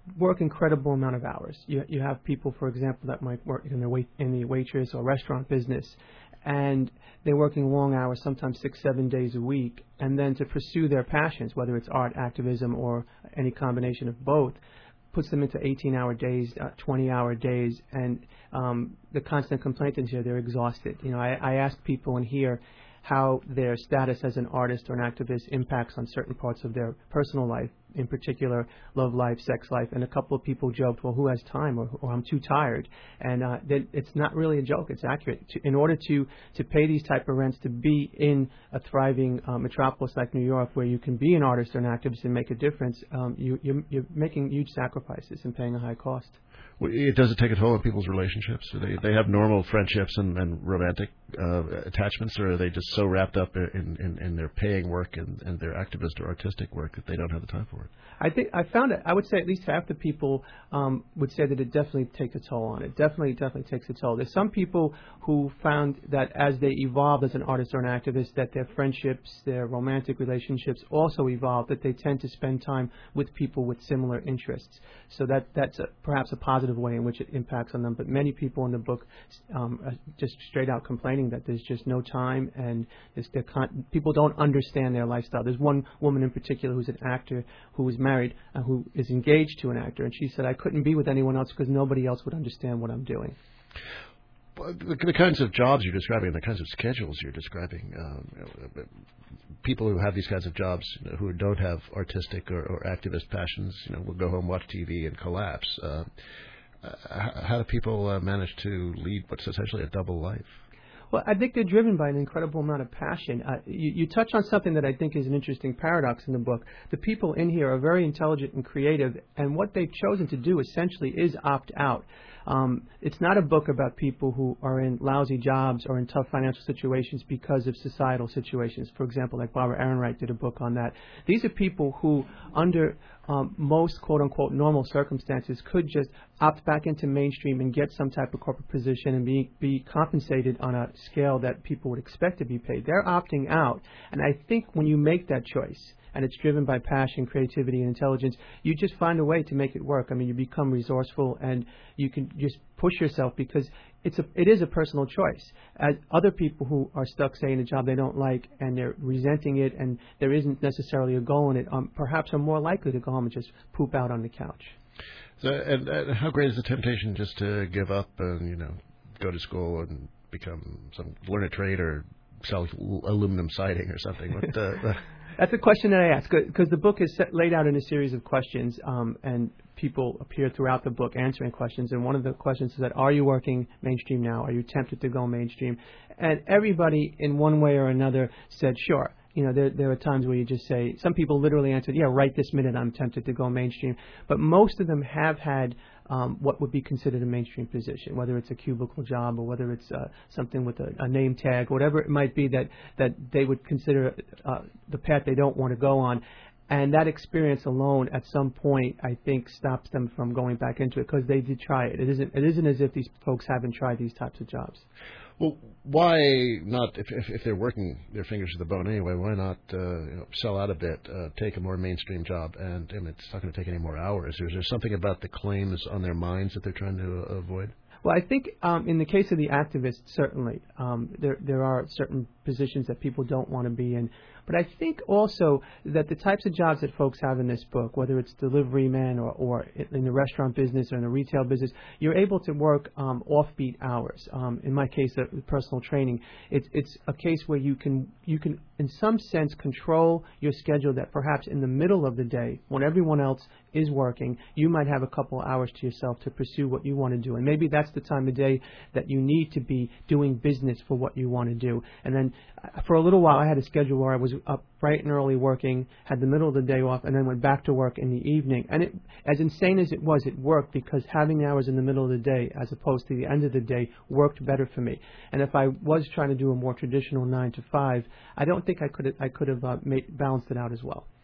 Speaker 4: work incredible amount of hours. You you have people, for example, that might work in the wait in the waitress or restaurant business, and they're working long hours, sometimes six, seven days a week, and then to pursue their passions, whether it's art, activism, or any combination of both, puts them into eighteen-hour days, uh, twenty-hour days, and um, the constant complaint is here, they're exhausted. You know, I, I ask people in here how their status as an artist or an activist impacts on certain parts of their personal life, in particular love life, sex life, and a couple of people joked, well, who has time, or, or I'm too tired. And uh, that it's not really a joke, it's accurate. To, in order to, to pay these type of rents, to be in a thriving uh, metropolis like New York, where you can be an artist or an activist and make a difference, um, you, you're, you're making huge sacrifices and paying a high cost.
Speaker 1: Well, it does it take a toll on people's relationships? Do they they have normal friendships and, and romantic uh, attachments, or are they just so wrapped up in, in, in their paying work and, and their activist or artistic work that they don't have the time for it?
Speaker 4: I think I found it. I would say at least half the people um, would say that it definitely takes a toll on it. Definitely, definitely takes a toll. There's some people who found that as they evolved as an artist or an activist, that their friendships, their romantic relationships also evolved. That they tend to spend time with people with similar interests. So that that's a, perhaps a positive way in which it impacts on them. But many people in the book um, are just straight out complaining that there's just no time, and there's, con- people don't understand their lifestyle. There's one woman in particular who's an actor who is married, uh, who is engaged to an actor, and she said, I couldn't be with anyone else because nobody else would understand what I'm doing.
Speaker 1: The, the kinds of jobs you're describing, the kinds of schedules you're describing, um, people who have these kinds of jobs, you know, who don't have artistic or, or activist passions, you know, will go home, watch T V, and collapse. Uh, how do people uh, manage to lead what's essentially a double life?
Speaker 4: Well, I think they're driven by an incredible amount of passion. Uh, you, you touch on something that I think is an interesting paradox in the book. The people in here are very intelligent and creative, and what they've chosen to do essentially is opt out. Um, it's not a book about people who are in lousy jobs or in tough financial situations because of societal situations. For example, like Barbara Ehrenreich did a book on that. These are people who, under um, most quote-unquote normal circumstances, could just opt back into mainstream and get some type of corporate position and be, be compensated on a scale that people would expect to be paid. They're opting out. And I think when you make that choice, and it's driven by passion, creativity, and intelligence, you just find a way to make it work. I mean, you become resourceful, and you can just push yourself because it's a, it is a personal choice. As other people who are stuck, say, in a job they don't like, and they're resenting it, and there isn't necessarily a goal in it, um, perhaps are more likely to go home and just poop out on the couch.
Speaker 1: So, and, and how great is the temptation just to give up and, you know, go to school and become some, learn a trade or sell aluminum siding or something? What, uh,
Speaker 4: That's a question that I ask, because the book is set, laid out in a series of questions, um, and people appear throughout the book answering questions. And one of the questions is that, are you working mainstream now? Are you tempted to go mainstream? And everybody, in one way or another, said, sure. You know, there, there are times where you just say, some people literally answered, yeah, right this minute I'm tempted to go mainstream. But most of them have had um, what would be considered a mainstream position, whether it's a cubicle job or whether it's uh, something with a, a name tag, whatever it might be that, that they would consider uh, the path they don't want to go on. And that experience alone, at some point, I think, stops them from going back into it because they did try it. It isn't, it isn't as if these folks haven't tried these types of jobs.
Speaker 1: Well, why not, if, if if they're working their fingers to the bone anyway, why not uh, you know, sell out a bit, uh, take a more mainstream job, and, and it's not going to take any more hours? Or is there something about the claims on their minds that they're trying to uh, avoid?
Speaker 4: Well, I think um, in the case of the activists, certainly, um, there there are certain positions that people don't want to be in. But I think also that the types of jobs that folks have in this book, whether it's delivery man or, or in the restaurant business or in the retail business, you're able to work um, offbeat hours. Um, in my case, uh, personal training, it's it's a case where you can you can in some sense control your schedule, that perhaps in the middle of the day, when everyone else is working, you might have a couple hours to yourself to pursue what you want to do. And maybe that's the time of day that you need to be doing business for what you want to do. And then uh, for a little while, I had a schedule where I was up bright and early working, had the middle of the day off, and then went back to work in the evening. And it, as insane as it was, it worked because having hours in the middle of the day as opposed to the end of the day worked better for me. And if I was trying to do a more traditional nine to five, I don't think I could have, I could have uh, made, balanced it out as well.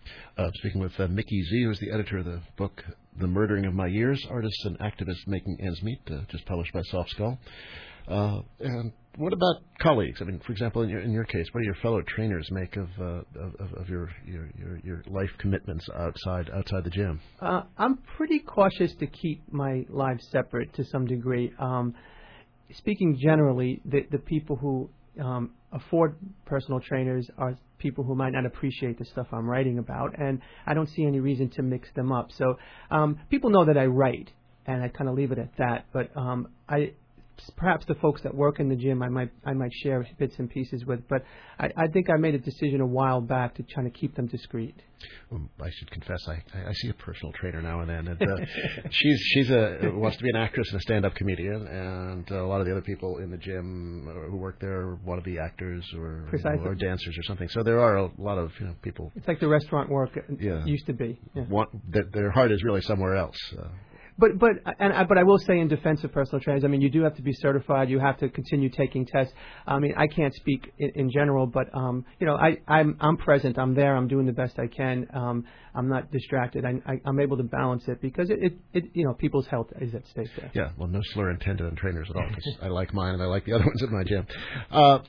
Speaker 1: Uh, speaking with uh, Mickey Z, who's the editor of the book The Murdering of My Years, Artists and Activists Making Ends Meet, uh, just published by Soft Skull. Uh, and what about colleagues? I mean, for example, in your in your case, what do your fellow trainers make of uh, of, of your, your your your life commitments outside outside the gym?
Speaker 4: Uh, I'm pretty cautious to keep my lives separate to some degree. Um, speaking generally, the the people who um, afford personal trainers are people who might not appreciate the stuff I'm writing about, and I don't see any reason to mix them up. So um, people know that I write, and I kind of leave it at that. But um, I. Perhaps the folks that work in the gym I might I might share bits and pieces with, but I, I think I made a decision a while back to try to keep them discreet.
Speaker 1: Well, I should confess, I, I see a personal trainer now and then. And, uh, she's she's a wants to be an actress and a stand-up comedian, and uh, a lot of the other people in the gym who work there want to be actors or you know, or dancers or something. So there are a lot of you know, people.
Speaker 4: It's like the restaurant work
Speaker 1: yeah,
Speaker 4: used to be. Yeah.
Speaker 1: Want, that their heart is really somewhere else. Uh,
Speaker 4: But but and I, but I will say in defense of personal trainers, I mean you do have to be certified. You have to continue taking tests. I mean I can't speak in, in general, but um you know I I'm I'm present. I'm there. I'm doing the best I can. Um I'm not distracted. I, I I'm able to balance it because it, it it you know people's health is at stake there.
Speaker 1: Yeah. Well, no slur intended on trainers at all. Because I like mine and I like the other ones at my gym. Uh,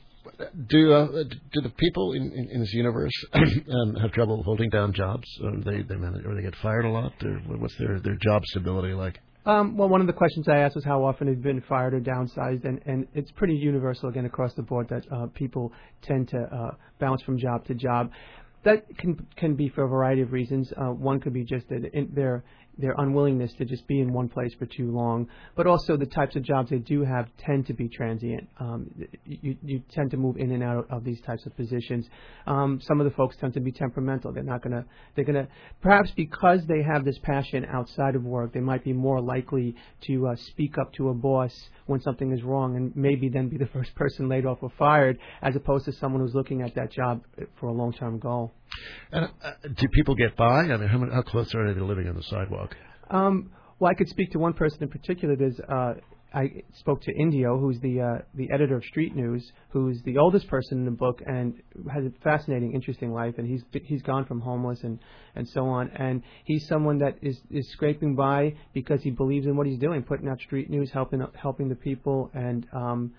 Speaker 1: Do uh, do the people in, in, in this universe um, have trouble holding down jobs? Or they they manage, or they get fired a lot? Or what's their, their job stability like?
Speaker 4: Um, well, one of the questions I asked was how often have you been fired or downsized, and, and it's pretty universal again across the board that uh, people tend to uh, bounce from job to job. That can can be for a variety of reasons. Uh, one could be just that in their their unwillingness to just be in one place for too long, but also the types of jobs they do have tend to be transient. Um, you, you tend to move in and out of these types of positions. Um, some of the folks tend to be temperamental. They're not gonna. They're gonna perhaps because they have this passion outside of work, they might be more likely to uh, speak up to a boss when something is wrong, and maybe then be the first person laid off or fired, as opposed to someone who's looking at that job for a long-term goal.
Speaker 1: And uh, do people get by? I mean, how, many, how close are they to living on the sidewalk?
Speaker 4: Um, well, I could speak to one person in particular. There's, uh, I spoke to Indio, who's the uh, the editor of Street News, who's the oldest person in the book and has a fascinating, interesting life. And he's he's gone from homeless and, and so on. And he's someone that is, is scraping by because he believes in what he's doing, putting out Street News, helping helping the people. And um,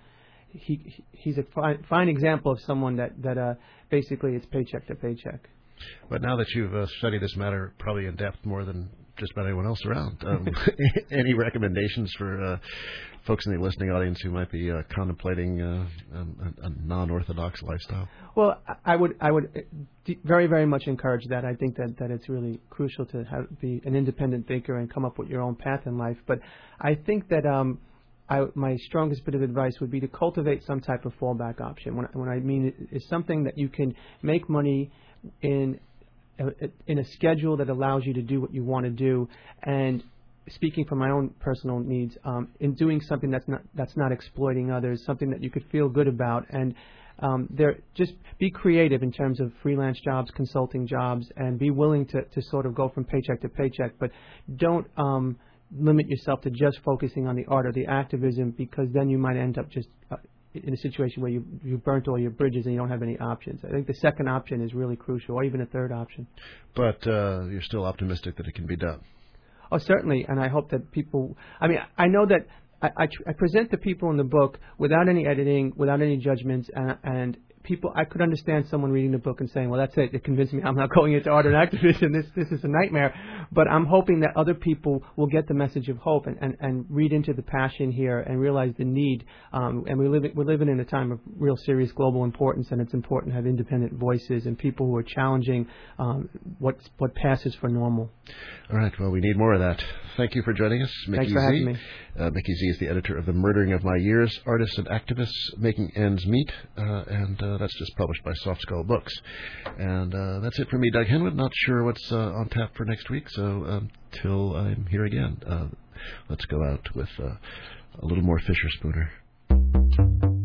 Speaker 4: he he's a fine, fine example of someone that that uh, basically it's paycheck to paycheck.
Speaker 1: But now that you've uh, studied this matter probably in depth more than just about anyone else around, um, any recommendations for uh, folks in the listening audience who might be uh, contemplating uh, a, a non-orthodox lifestyle?
Speaker 4: Well, I would I would very, very much encourage that. I think that, that it's really crucial to have, be an independent thinker and come up with your own path in life. But I think that um, I, my strongest bit of advice would be to cultivate some type of fallback option. When, when I mean it is something that you can make money in a, in a schedule that allows you to do what you want to do, and speaking from my own personal needs, um, in doing something that's not that's not exploiting others, something that you could feel good about, and um, there just be creative in terms of freelance jobs, consulting jobs, and be willing to, to sort of go from paycheck to paycheck, but don't um, limit yourself to just focusing on the art or the activism, because then you might end up just uh, in a situation where you you burnt all your bridges and you don't have any options. I think the second option is really crucial, or even a third option.
Speaker 1: But uh, you're still optimistic that it can be done.
Speaker 4: Oh, certainly, and I hope that people. I mean, I know that I, I, I present the people in the book without any editing, without any judgments, and, and people. I could understand someone reading the book and saying, "Well, that's it. It convinced me I'm not going into art and activism. This this is a nightmare." But I'm hoping that other people will get the message of hope and, and, and read into the passion here and realize the need. Um, and we live we're living in a time of real serious global importance, and it's important to have independent voices and people who are challenging um, what what passes for normal.
Speaker 1: All right. Well, we need more of that. Thank you for joining us, Mickey
Speaker 4: Thanks for
Speaker 1: Z.
Speaker 4: having me.
Speaker 1: Uh, Mickey Z is the editor of The Murdering of My Years, Artists and Activists Making Ends Meet, uh, and uh, that's just published by Soft Skull Books. And uh, that's it for me, Doug Henwood. Not sure what's uh, on tap for next week, so um, till I'm here again, uh, let's go out with uh, a little more Fisher Spooner.